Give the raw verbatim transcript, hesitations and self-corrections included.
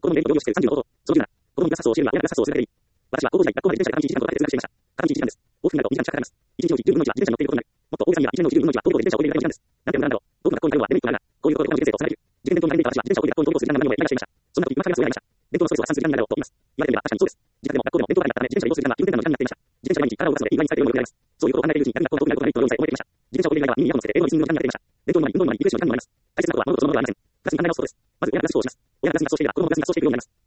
子供の勉強をしてさんじゅうのこと、その理由なら、子供にが冊数を教えるのは親が冊数を数えられていい。私は高校時代、学校まで自転車で片道いちじかんとかかけて通学していました。片道いちじかんです。往復になるとにじかん近くかかります。一日のうちじゅうぶんのいちは自転車に乗っていることになる。もっと大げさには一年のうちじゅうぶんのいちは登校で自転車をこいでいるだけの時間です。なんて無駄なんだろう。僕が学校に通うのはデメリットがあるが、こういうことで他の受験生とつながれる。受験伝統になりめいた私は自転車をこいで学校に登校する時間が何もやりがしていました。そんな時、今更がすごいありました。伝統のストレスを発散する時間になるだろうと言います。言われてみれば確かにそうです。自宅でも学校でも伝統があったため自転車移動する時間は気分転換の時間になっていました。自転車で毎日体を動かすので意外に疲れているようでございます。そういうことを考えているうちに学校の遠くなることがメリットのようにさえ思えてきました。自転車をこいでいる間は耳にイヤホンをつけて英語のリスニングの時間になっていました。伝統の前に運動の前にリフレッシュの時間にもなります。大切なことは物事そのものではありません。ガスに考え直すことです。まず親がガスをします。親がガスにガスをしていれば子供もガスにガスをしていくようになります。